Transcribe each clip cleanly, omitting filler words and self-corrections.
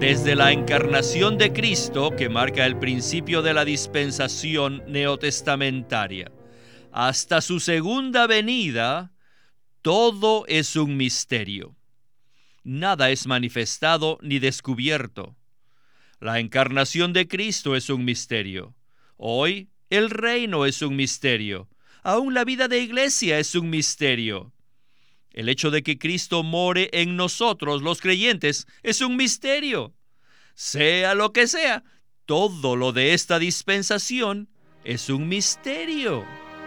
Desde la encarnación de Cristo, que marca el principio de la dispensación neotestamentaria, hasta su segunda venida, todo es un misterio. Nada es manifestado ni descubierto. La encarnación de Cristo es un misterio. Hoy, el reino es un misterio. Aún la vida de iglesia es un misterio. El hecho de que Cristo more en nosotros, los creyentes, es un misterio. Sea lo que sea, todo lo de esta dispensación es un misterio.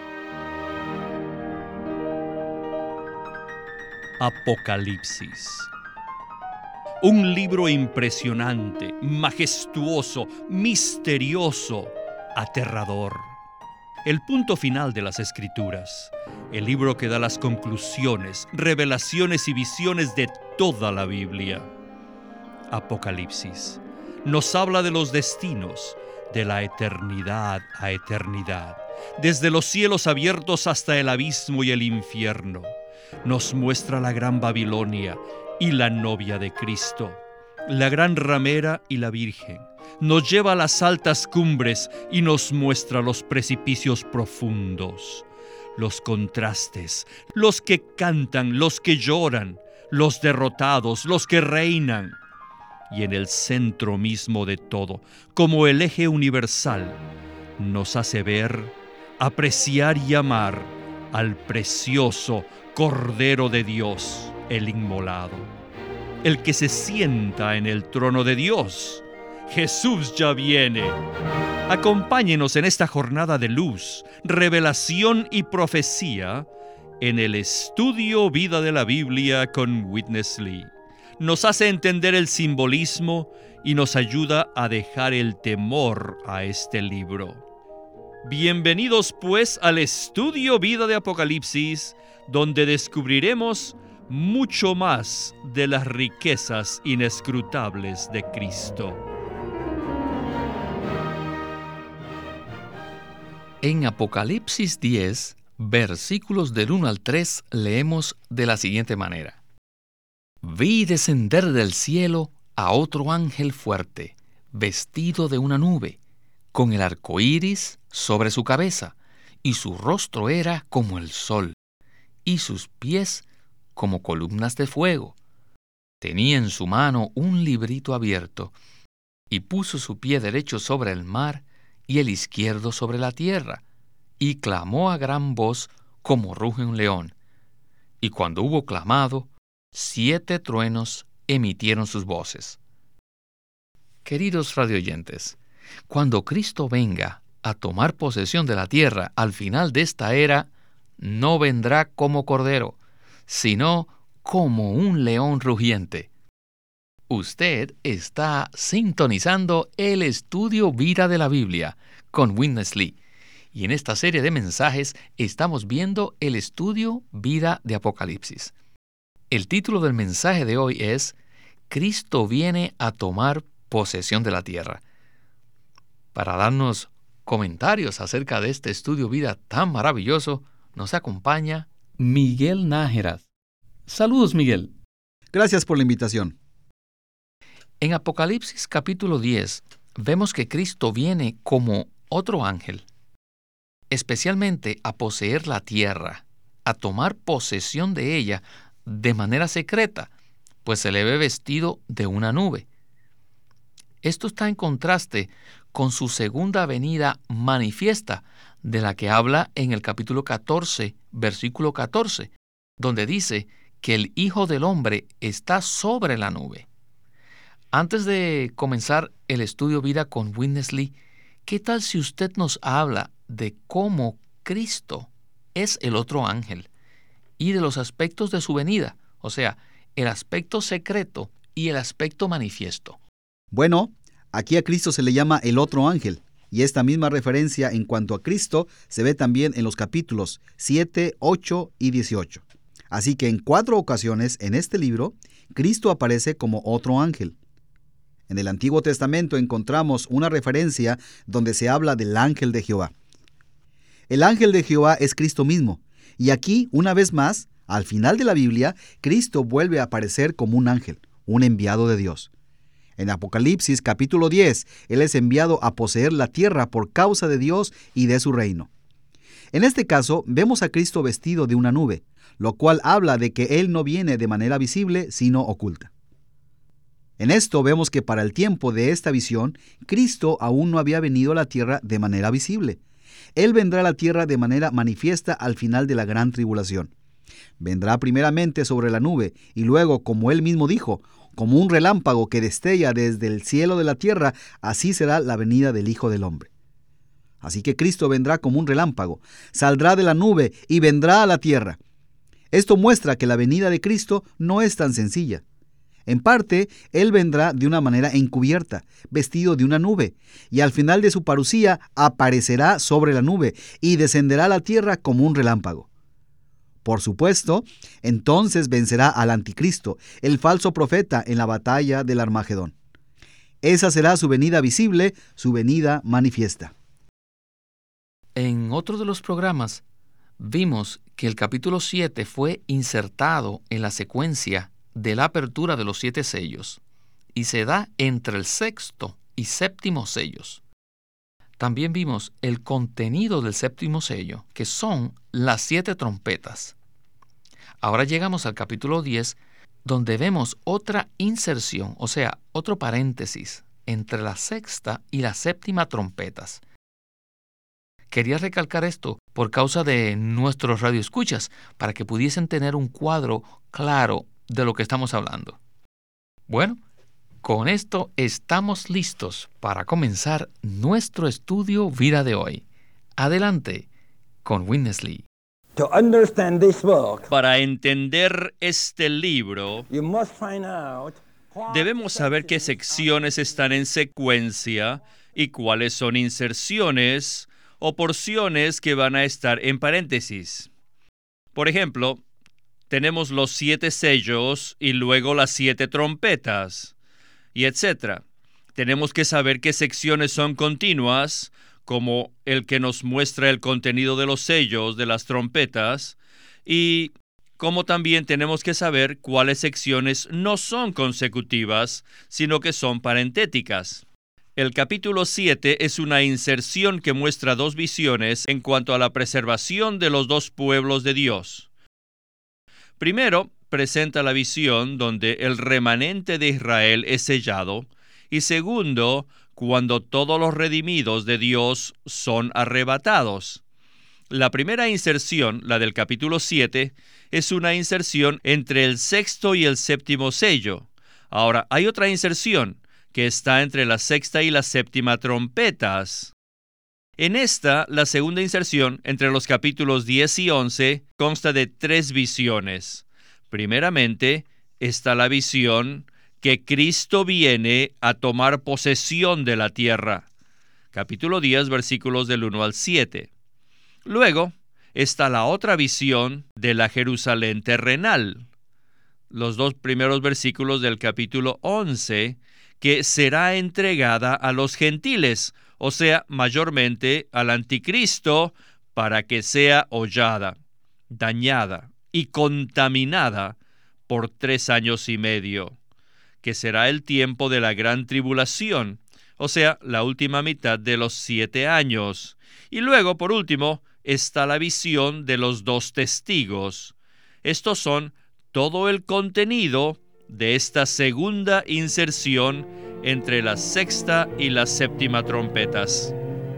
Apocalipsis. Un libro impresionante, majestuoso, misterioso, aterrador. El punto final de las Escrituras. El libro que da las conclusiones, revelaciones y visiones de toda la Biblia. Apocalipsis nos habla de los destinos, de la eternidad a eternidad, desde los cielos abiertos hasta el abismo y el infierno. Nos muestra la gran Babilonia y la novia de Cristo, la gran ramera y la Virgen. Nos lleva a las altas cumbres y nos muestra los precipicios profundos, los contrastes, los que cantan, los que lloran, los derrotados, los que reinan. Y en el centro mismo de todo, como el eje universal, nos hace ver, apreciar y amar al precioso Cordero de Dios, el inmolado, el que se sienta en el trono de Dios. Jesús ya viene. Acompáñenos en esta jornada de luz, revelación y profecía en el estudio Vida de la Biblia con Witness Lee. Nos hace entender el simbolismo y nos ayuda a dejar el temor a este libro. Bienvenidos pues al estudio Vida de Apocalipsis, donde descubriremos mucho más de las riquezas inescrutables de Cristo. En Apocalipsis 10, versículos del 1 al 3, leemos de la siguiente manera. Vi descender del cielo a otro ángel fuerte, vestido de una nube, con el arco iris sobre su cabeza, y su rostro era como el sol, y sus pies como columnas de fuego. Tenía en su mano un librito abierto, y puso su pie derecho sobre el mar y el izquierdo sobre la tierra, y clamó a gran voz como ruge un león. Y cuando hubo clamado, 7 truenos emitieron sus voces. Queridos radioyentes, cuando Cristo venga a tomar posesión de la tierra al final de esta era, no vendrá como cordero, sino como un león rugiente. Usted está sintonizando el estudio Vida de la Biblia con Witness Lee. Y en esta serie de mensajes estamos viendo el estudio Vida de Apocalipsis. El título del mensaje de hoy es Cristo viene a tomar posesión de la tierra. Para darnos comentarios acerca de este estudio Vida tan maravilloso, nos acompaña Miguel Nájera. Saludos, Miguel. Gracias por la invitación. En Apocalipsis capítulo 10 vemos que Cristo viene como otro ángel, especialmente a poseer la tierra, a tomar posesión de ella de manera secreta, pues se le ve vestido de una nube. Esto está en contraste con su segunda venida manifiesta, de la que habla en el capítulo 14, versículo 14, donde dice que el Hijo del Hombre está sobre la nube. Antes de comenzar el estudio Vida con Witness Lee, ¿qué tal si usted nos habla de cómo Cristo es el otro ángel y de los aspectos de su venida, o sea, el aspecto secreto y el aspecto manifiesto? Bueno, aquí a Cristo se le llama el otro ángel, y esta misma referencia en cuanto a Cristo se ve también en los capítulos 7, 8 y 18. Así que en 4 ocasiones en este libro, Cristo aparece como otro ángel. En el Antiguo Testamento encontramos una referencia donde se habla del ángel de Jehová. El ángel de Jehová es Cristo mismo, y aquí, una vez más, al final de la Biblia, Cristo vuelve a aparecer como un ángel, un enviado de Dios. En Apocalipsis capítulo 10, Él es enviado a poseer la tierra por causa de Dios y de su reino. En este caso, vemos a Cristo vestido de una nube, lo cual habla de que Él no viene de manera visible, sino oculta. En esto vemos que para el tiempo de esta visión, Cristo aún no había venido a la tierra de manera visible. Él vendrá a la tierra de manera manifiesta al final de la gran tribulación. Vendrá primeramente sobre la nube y luego, como Él mismo dijo, como un relámpago que destella desde el cielo de la tierra, así será la venida del Hijo del Hombre. Así que Cristo vendrá como un relámpago, saldrá de la nube y vendrá a la tierra. Esto muestra que la venida de Cristo no es tan sencilla. En parte, Él vendrá de una manera encubierta, vestido de una nube, y al final de su parucía aparecerá sobre la nube y descenderá a la tierra como un relámpago. Por supuesto, entonces vencerá al anticristo, el falso profeta, en la batalla del Armagedón. Esa será su venida visible, su venida manifiesta. En otro de los programas, vimos que el capítulo 7 fue insertado en la secuencia de la apertura de los 7 sellos y se da entre el 6º y 7º sellos. También vimos el contenido del 7º sello, que son las 7 trompetas. Ahora llegamos al capítulo 10, donde vemos otra inserción, o sea, otro paréntesis entre la 6ª y la 7ª trompetas. Quería recalcar esto por causa de nuestros radioescuchas, para que pudiesen tener un cuadro claro de lo que estamos hablando. Bueno, con esto estamos listos para comenzar nuestro estudio vida de hoy. Adelante con Witness Lee. Para entender este libro, debemos saber qué secciones están en secuencia y cuáles son inserciones o porciones que van a estar en paréntesis. Por ejemplo, tenemos los 7 sellos y luego las 7 trompetas, y etc. Tenemos que saber qué secciones son continuas, como el que nos muestra el contenido de los sellos de las trompetas, y como también tenemos que saber cuáles secciones no son consecutivas, sino que son parentéticas. El capítulo 7 es una inserción que muestra 2 visiones en cuanto a la preservación de los 2 pueblos de Dios. Primero, presenta la visión donde el remanente de Israel es sellado, y segundo, cuando todos los redimidos de Dios son arrebatados. La primera inserción, la del capítulo 7, es una inserción entre el 6º y el 7º sello. Ahora, hay otra inserción que está entre la 6ª y la 7ª trompetas. En esta, la segunda inserción, entre los capítulos 10 y 11, consta de 3 visiones. Primeramente, está la visión que Cristo viene a tomar posesión de la tierra. Capítulo 10, versículos del 1 al 7. Luego, está la otra visión de la Jerusalén terrenal. Los 2 primeros versículos del capítulo 11, que será entregada a los gentiles, o sea, mayormente al anticristo, para que sea hollada, dañada y contaminada por 3 años y medio, que será el tiempo de la gran tribulación, o sea, la última mitad de los 7 años. Y luego, por último, está la visión de los 2 testigos. Estos son todo el contenido de esta segunda inserción entre la 6ª y la 7ª trompetas.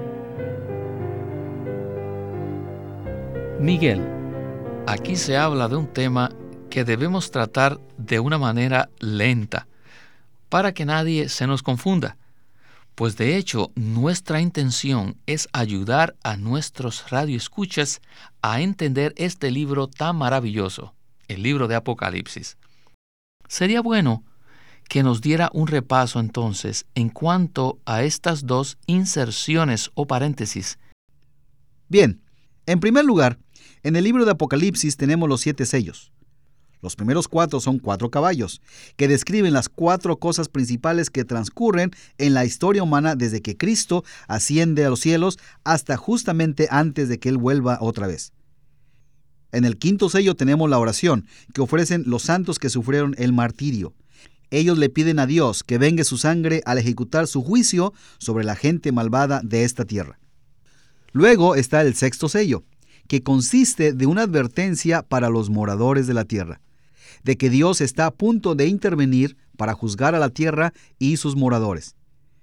Miguel, aquí se habla de un tema que debemos tratar de una manera lenta, para que nadie se nos confunda. Pues de hecho, nuestra intención es ayudar a nuestros radioescuchas a entender este libro tan maravilloso, el libro de Apocalipsis. Sería bueno que nos diera un repaso entonces en cuanto a estas 2 inserciones o paréntesis. Bien, en primer lugar, en el libro de Apocalipsis tenemos los 7 sellos. Los primeros 4 son 4 caballos, que describen las 4 cosas principales que transcurren en la historia humana desde que Cristo asciende a los cielos hasta justamente antes de que Él vuelva otra vez. En el 5º sello tenemos la oración que ofrecen los santos que sufrieron el martirio. ellos le piden a Dios que vengue su sangre al ejecutar su juicio sobre la gente malvada de esta tierra. Luego está el sexto sello, que consiste de una advertencia para los moradores de la tierra, de que Dios está a punto de intervenir para juzgar a la tierra y sus moradores.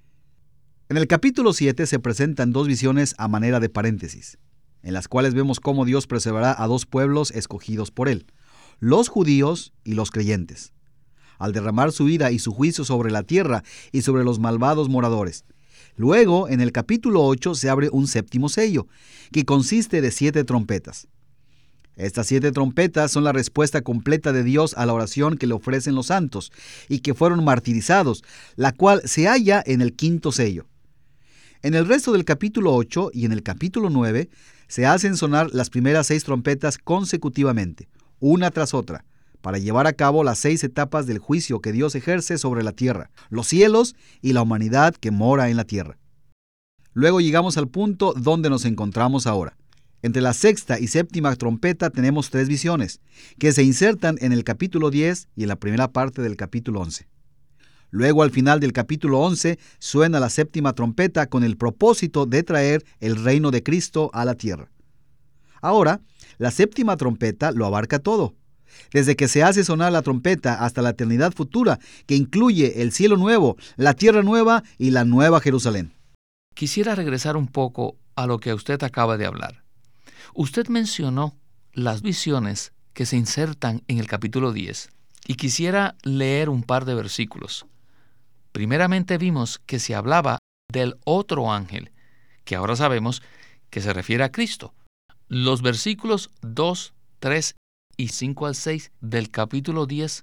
En el capítulo 7 se presentan dos visiones a manera de paréntesis, en las cuales vemos cómo Dios preservará a dos pueblos escogidos por Él, los judíos y los creyentes, al derramar su ira y su juicio sobre la tierra y sobre los malvados moradores. Luego, en el capítulo 8 se abre un séptimo sello, que consiste de 7 trompetas. Estas 7 trompetas son la respuesta completa de Dios a la oración que le ofrecen los santos y que fueron martirizados, la cual se halla en el quinto sello. En el resto del capítulo 8 y en el capítulo 9 se hacen sonar las primeras 6 trompetas consecutivamente, una tras otra, para llevar a cabo las 6 etapas del juicio que Dios ejerce sobre la tierra, los cielos y la humanidad que mora en la tierra. Luego llegamos al punto donde nos encontramos ahora. Entre la sexta y séptima trompeta tenemos 3 visiones, que se insertan en el capítulo 10 y en la primera parte del capítulo 11. Luego, al final del capítulo 11, suena la séptima trompeta con el propósito de traer el reino de Cristo a la tierra. Ahora, la séptima trompeta lo abarca todo, desde que se hace sonar la trompeta hasta la eternidad futura, que incluye el cielo nuevo, la tierra nueva y la nueva Jerusalén. Quisiera regresar un poco a lo que usted acaba de hablar. Usted mencionó las visiones que se insertan en el capítulo 10 y quisiera leer un par de versículos. Primeramente vimos que se hablaba del otro ángel, que ahora sabemos que se refiere a Cristo. Los versículos 2, 3 y 5 al 6 del capítulo 10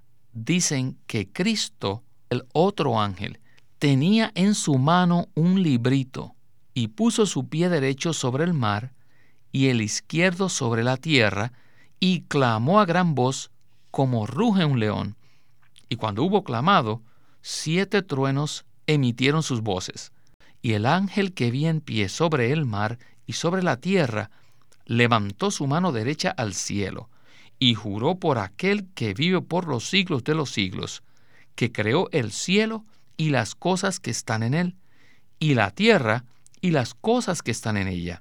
dicen que Cristo, el otro ángel, tenía en su mano un librito y puso su pie derecho sobre el mar y el izquierdo sobre la tierra y clamó a gran voz como ruge un león. Y cuando hubo clamado, 7 truenos emitieron sus voces. Y el ángel que vi en pie sobre el mar y sobre la tierra levantó su mano derecha al cielo y juró por aquel que vive por los siglos de los siglos, que creó el cielo y las cosas que están en él, y la tierra y las cosas que están en ella,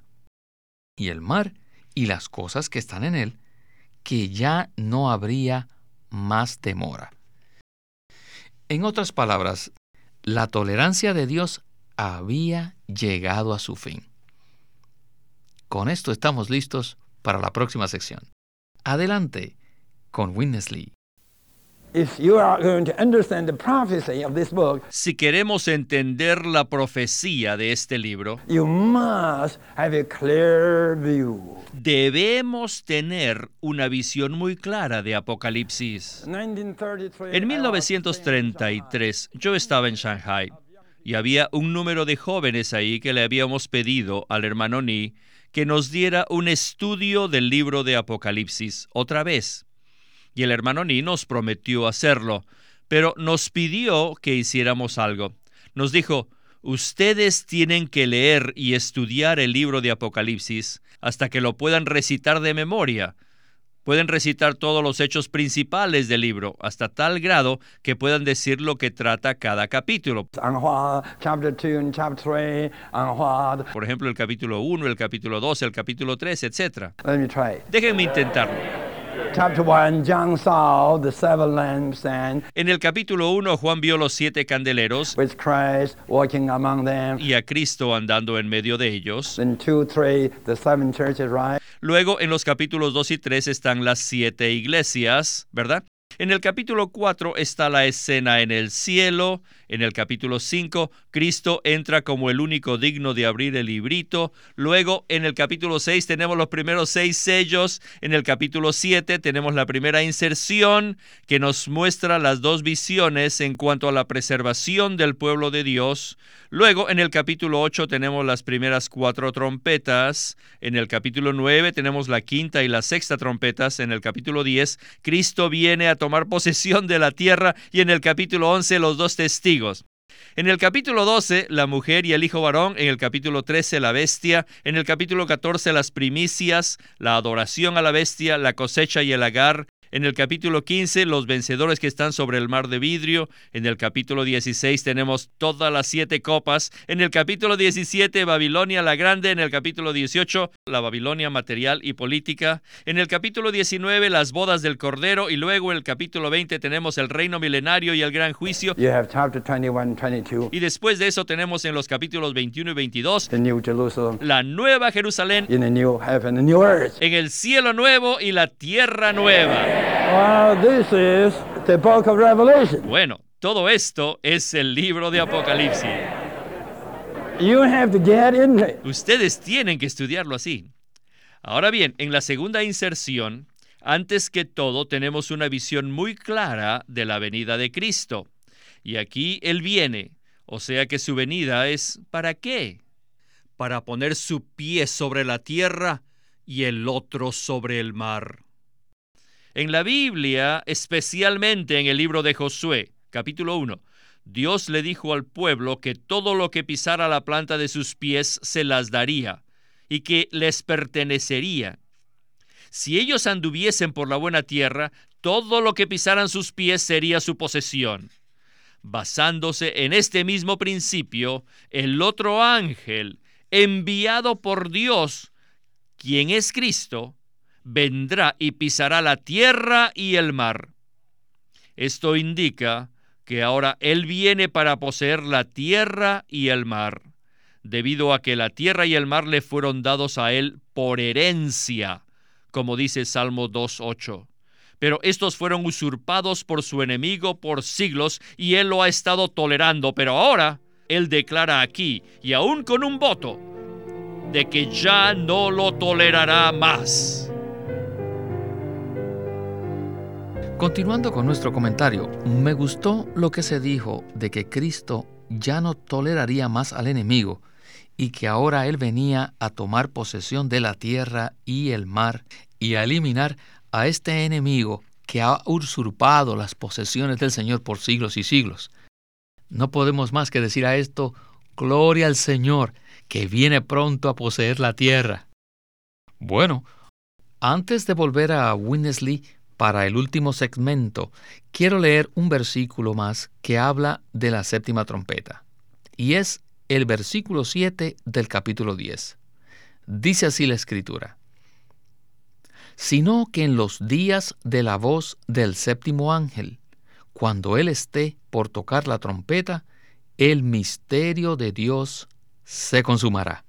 y el mar y las cosas que están en él, que ya no habría más demora. En otras palabras, la tolerancia de Dios había llegado a su fin. Con esto estamos listos para la próxima sección. Adelante con Witness Lee. Si queremos entender la profecía de este libro, debemos tener una visión muy clara de Apocalipsis. En 1933, yo estaba en Shanghai y había un número de jóvenes ahí que le habíamos pedido al hermano Ni que nos diera un estudio del libro de Apocalipsis otra vez. Y el hermano Ni nos prometió hacerlo, pero nos pidió que hiciéramos algo. Nos dijo, ustedes tienen que leer y estudiar el libro de Apocalipsis hasta que lo puedan recitar de memoria. Pueden recitar todos los hechos principales del libro, hasta tal grado que puedan decir lo que trata cada capítulo. Por ejemplo, el capítulo 1, el capítulo 2, el capítulo 3, etc. Déjenme intentarlo. En el capítulo 1, Juan vio los 7 candeleros y a Cristo andando en medio de ellos. Luego, en los capítulos 2 y 3 están las 7 iglesias, ¿verdad? En el capítulo 4 está la escena en el cielo. En el capítulo 5, Cristo entra como el único digno de abrir el librito. Luego, en el capítulo 6 tenemos los primeros 6 sellos. En el capítulo 7 tenemos la primera inserción que nos muestra las 2 visiones en cuanto a la preservación del pueblo de Dios. Luego, en el capítulo 8 tenemos las primeras 4 trompetas. En el capítulo 9 tenemos la quinta y la sexta trompetas. En el capítulo 10, Cristo viene a tomar posesión de la tierra. Y en el capítulo 11, los 2 testigos. En el capítulo 12, la mujer y el hijo varón. En el capítulo 13, la bestia. En el capítulo 14, las primicias, la adoración a la bestia, la cosecha y el lagar. En el capítulo 15, los vencedores que están sobre el mar de vidrio. En el capítulo 16 tenemos todas las 7 copas. En el capítulo 17, Babilonia la Grande. En el capítulo 18, la Babilonia material y política. En el capítulo 19, las bodas del Cordero. Y luego en el capítulo 20 tenemos el reino milenario y el gran juicio. You have chapter 21, 22, Y después de eso tenemos en los capítulos 21 y 22, the New Jerusalem, la nueva Jerusalén, in the new heaven, the new earth. en el cielo nuevo y la tierra nueva. This is the book of Revelation. Bueno, todo esto es el libro de Apocalipsis. You have to get in it. Ustedes tienen que estudiarlo así. Ahora bien, en la segunda inserción, antes que todo tenemos una visión muy clara de la venida de Cristo. Y aquí Él viene, o sea que su venida es ¿para qué? Para poner su pie sobre la tierra y el otro sobre el mar. En la Biblia, especialmente en el libro de Josué, capítulo 1, Dios le dijo al pueblo que todo lo que pisara la planta de sus pies se las daría y que les pertenecería. Si ellos anduviesen por la buena tierra, todo lo que pisaran sus pies sería su posesión. Basándose en este mismo principio, el otro ángel, enviado por Dios, quien es Cristo, vendrá y pisará la tierra y el mar. Esto indica que ahora Él viene para poseer la tierra y el mar, debido a que la tierra y el mar le fueron dados a Él por herencia, como dice Salmo 2:8. Pero estos fueron usurpados por su enemigo por siglos y Él lo ha estado tolerando, pero ahora Él declara aquí, y aún con un voto, de que ya no lo tolerará más. Continuando con nuestro comentario, me gustó lo que se dijo de que Cristo ya no toleraría más al enemigo y que ahora Él venía a tomar posesión de la tierra y el mar y a eliminar a este enemigo que ha usurpado las posesiones del Señor por siglos y siglos. No podemos más que decir a esto, gloria al Señor, que viene pronto a poseer la tierra. Bueno, antes de volver a Winnesley para el último segmento, quiero leer un versículo más que habla de la séptima trompeta, y es el versículo 7 del capítulo 10. Dice así la Escritura: sino que en los días de la voz del séptimo ángel, cuando él esté por tocar la trompeta, el misterio de Dios se consumará.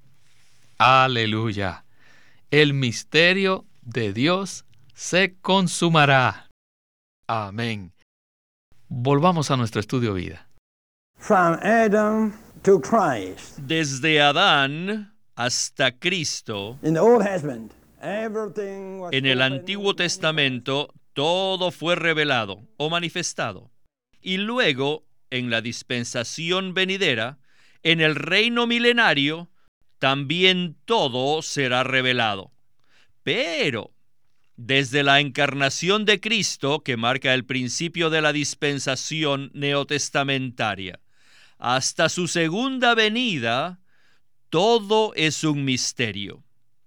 ¡Aleluya! El misterio de Dios se consumará. Amén. Volvamos a nuestro estudio vida. From Adam to Christ. Desde Adán hasta Cristo, In the Old Testament, everything was en el open. Antiguo Testamento, todo fue revelado o manifestado. Y luego, en la dispensación venidera, en el reino milenario, también todo será revelado. Pero desde la encarnación de Cristo, que marca el principio de la dispensación neotestamentaria, hasta su segunda venida, todo es un misterio.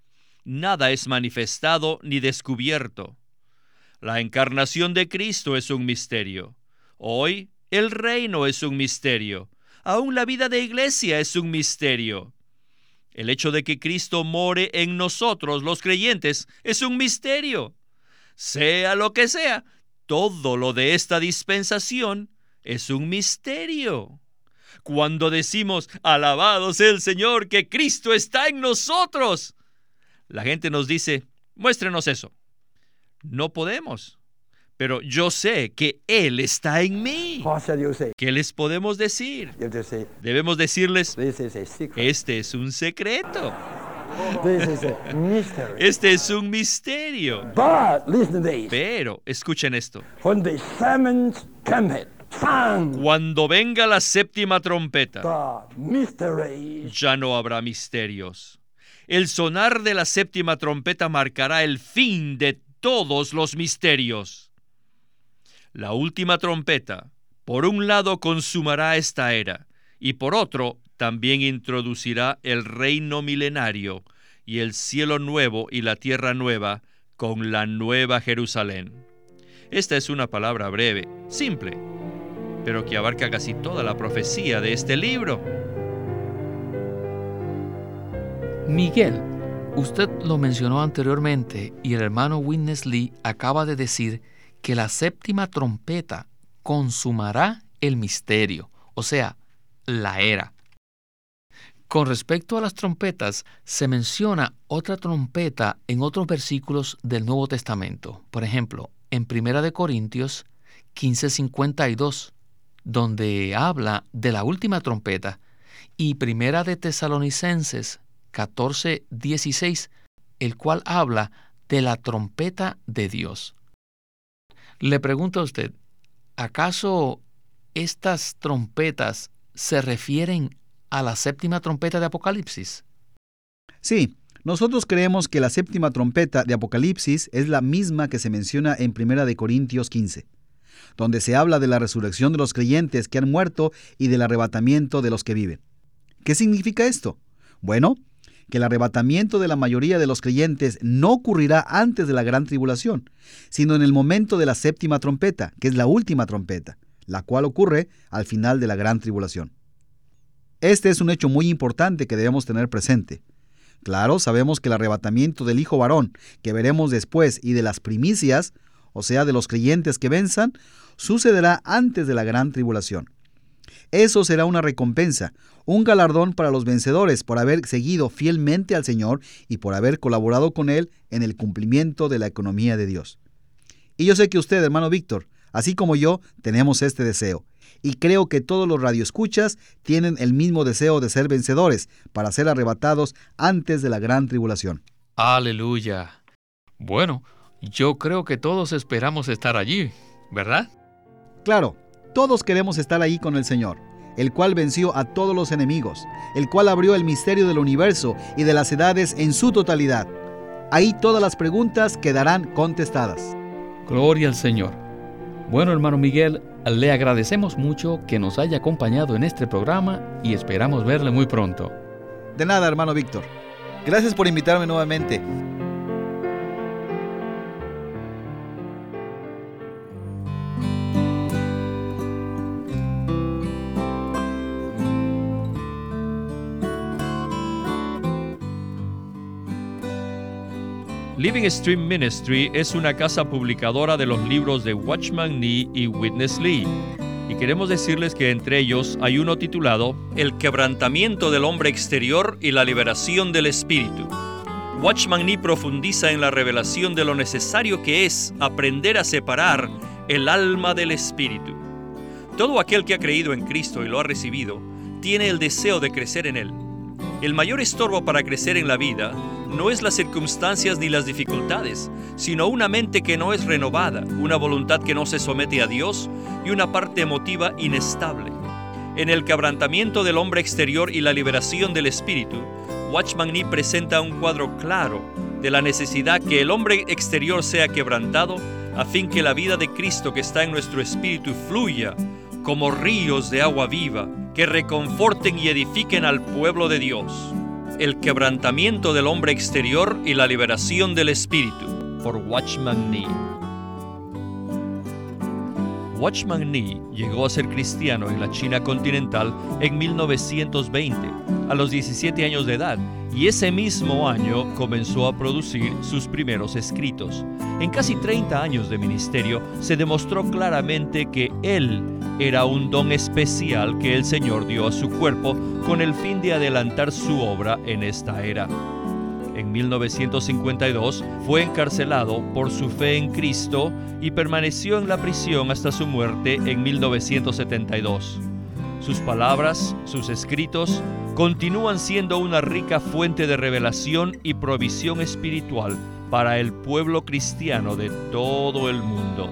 Nada es manifestado ni descubierto. La encarnación de Cristo es un misterio. Hoy, el reino es un misterio. Aún la vida de iglesia es un misterio. El hecho de que Cristo more en nosotros, los creyentes, es un misterio. Sea lo que sea, todo lo de esta dispensación es un misterio. Cuando decimos, alabado sea el Señor, que Cristo está en nosotros, la gente nos dice, muéstrenos eso. No podemos. Pero yo sé que Él está en mí. What shall you say? ¿Qué les podemos decir? You have to say, Debemos decirles, this is a secret. este es un secreto. This is a mystery. Este es un misterio. But listen to this. Pero, escuchen esto. When the seventh trumpet sound, Cuando venga la séptima trompeta, the mysteries ya no habrá misterios. El sonar de la séptima trompeta marcará el fin de todos los misterios. La última trompeta, por un lado, consumará esta era, y por otro, también introducirá el reino milenario y el cielo nuevo y la tierra nueva con la nueva Jerusalén. Esta es una palabra breve, simple, pero que abarca casi toda la profecía de este libro. Miguel, usted lo mencionó anteriormente y el hermano Witness Lee acaba de decir que la séptima trompeta consumará el misterio, o sea, la era. Con respecto a las trompetas, se menciona otra trompeta en otros versículos del Nuevo Testamento. Por ejemplo, en 1 Corintios 15:52, donde habla de la última trompeta, y 1 Tesalonicenses 14:16, el cual habla de la trompeta de Dios. Le pregunto a usted, ¿acaso estas trompetas se refieren a la séptima trompeta de Apocalipsis? Sí, nosotros creemos que la séptima trompeta de Apocalipsis es la misma que se menciona en 1 Corintios 15, donde se habla de la resurrección de los creyentes que han muerto y del arrebatamiento de los que viven. ¿Qué significa esto? Bueno, que el arrebatamiento de la mayoría de los creyentes no ocurrirá antes de la gran tribulación, sino en el momento de la séptima trompeta, que es la última trompeta, la cual ocurre al final de la gran tribulación. Este es un hecho muy importante que debemos tener presente. Claro, sabemos que el arrebatamiento del Hijo varón, que veremos después, y de las primicias, o sea, de los creyentes que venzan, sucederá antes de la gran tribulación. Eso será una recompensa, un galardón para los vencedores por haber seguido fielmente al Señor y por haber colaborado con Él en el cumplimiento de la economía de Dios. Y yo sé que usted, hermano Víctor, así como yo, tenemos este deseo. Y creo que todos los radioescuchas tienen el mismo deseo de ser vencedores para ser arrebatados antes de la gran tribulación. ¡Aleluya! Bueno, yo creo que todos esperamos estar allí, ¿verdad? Claro, todos queremos estar ahí con el Señor, el cual venció a todos los enemigos, el cual abrió el misterio del universo y de las edades en su totalidad. Ahí todas las preguntas quedarán contestadas. Gloria al Señor. Bueno, hermano Miguel, le agradecemos mucho que nos haya acompañado en este programa y esperamos verle muy pronto. De nada, hermano Víctor. Gracias por invitarme nuevamente. Living Stream Ministry es una casa publicadora de los libros de Watchman Nee y Witness Lee. Y queremos decirles que entre ellos hay uno titulado El quebrantamiento del hombre exterior y la liberación del espíritu. Watchman Nee profundiza en la revelación de lo necesario que es aprender a separar el alma del espíritu. Todo aquel que ha creído en Cristo y lo ha recibido, tiene el deseo de crecer en Él. El mayor estorbo para crecer en la vida no es las circunstancias ni las dificultades, sino una mente que no es renovada, una voluntad que no se somete a Dios y una parte emotiva inestable. En el quebrantamiento del hombre exterior y la liberación del espíritu, Watchman Nee presenta un cuadro claro de la necesidad que el hombre exterior sea quebrantado a fin que la vida de Cristo que está en nuestro espíritu fluya como ríos de agua viva que reconforten y edifiquen al pueblo de Dios. El quebrantamiento del hombre exterior y la liberación del espíritu, por Watchman Nee. Watchman Nee llegó a ser cristiano en la China continental en 1920, a los 17 años de edad, y ese mismo año comenzó a producir sus primeros escritos. En casi 30 años de ministerio se demostró claramente que él era un don especial que el Señor dio a su cuerpo con el fin de adelantar su obra en esta era. En 1952 fue encarcelado por su fe en Cristo y permaneció en la prisión hasta su muerte en 1972. Sus palabras, sus escritos, continúan siendo una rica fuente de revelación y provisión espiritual para el pueblo cristiano de todo el mundo.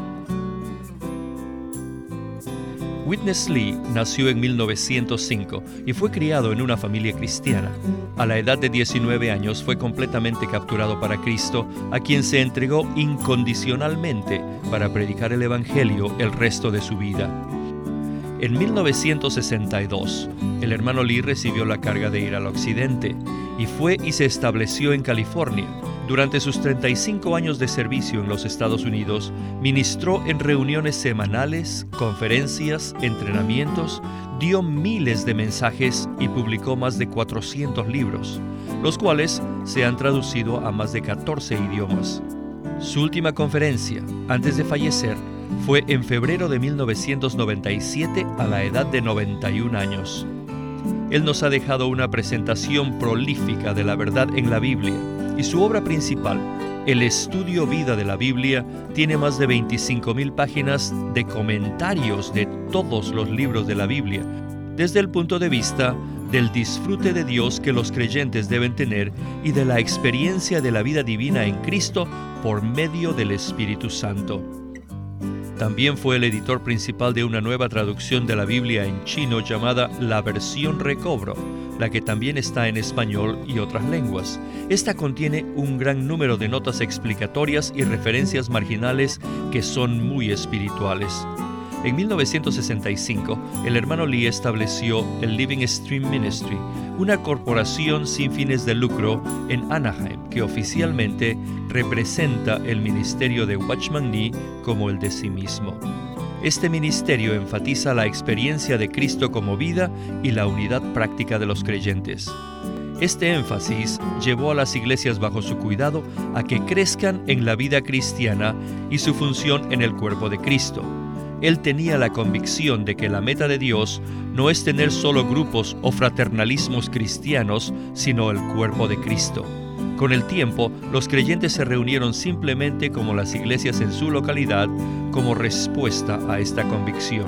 Witness Lee nació en 1905 y fue criado en una familia cristiana. A la edad de 19 años fue completamente capturado para Cristo, a quien se entregó incondicionalmente para predicar el Evangelio el resto de su vida. En 1962, el hermano Lee recibió la carga de ir al occidente y fue y se estableció en California, Durante sus 35 años de servicio en los Estados Unidos, ministró en reuniones semanales, conferencias, entrenamientos, dio miles de mensajes y publicó más de 400 libros, los cuales se han traducido a más de 14 idiomas. Su última conferencia, antes de fallecer, fue en febrero de 1997 a la edad de 91 años. Él nos ha dejado una presentación prolífica de la verdad en la Biblia, y su obra principal, el Estudio Vida de la Biblia, tiene más de 25,000 páginas de comentarios de todos los libros de la Biblia, desde el punto de vista del disfrute de Dios que los creyentes deben tener y de la experiencia de la vida divina en Cristo por medio del Espíritu Santo. También fue el editor principal de una nueva traducción de la Biblia en chino llamada La Versión Recobro, la que también está en español y otras lenguas. Esta contiene un gran número de notas explicatorias y referencias marginales que son muy espirituales. En 1965, el hermano Lee estableció el Living Stream Ministry, una corporación sin fines de lucro en Anaheim que oficialmente representa el ministerio de Watchman Nee como el de sí mismo. Este ministerio enfatiza la experiencia de Cristo como vida y la unidad práctica de los creyentes. Este énfasis llevó a las iglesias bajo su cuidado a que crezcan en la vida cristiana y su función en el cuerpo de Cristo. Él tenía la convicción de que la meta de Dios no es tener solo grupos o fraternalismos cristianos, sino el cuerpo de Cristo. Con el tiempo, los creyentes se reunieron simplemente como las iglesias en su localidad, como respuesta a esta convicción.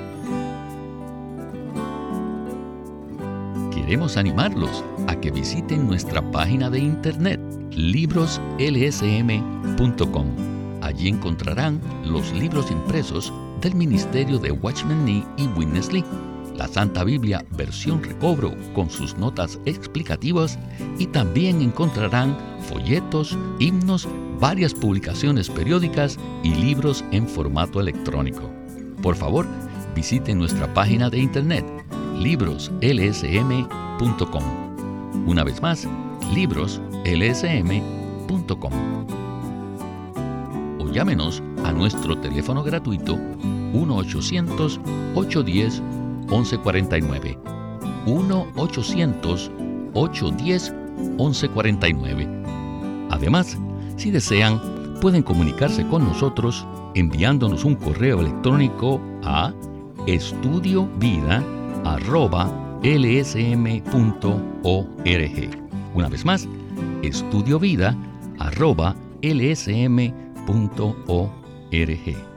Queremos animarlos a que visiten nuestra página de internet, libroslsm.com. Allí encontrarán los libros impresos del ministerio de Watchman Nee y Witness Lee, la Santa Biblia versión recobro con sus notas explicativas, y también encontrarán folletos, himnos, varias publicaciones periódicas y libros en formato electrónico. Por favor, visiten nuestra página de internet, libroslsm.com. Una vez más, libroslsm.com. O llámenos a nuestro teléfono gratuito 1-800-810-1149. 1-800-810-1149. Además, si desean, pueden comunicarse con nosotros enviándonos un correo electrónico a estudiovida@lsm.org. Una vez más, estudiovida@lsm.org.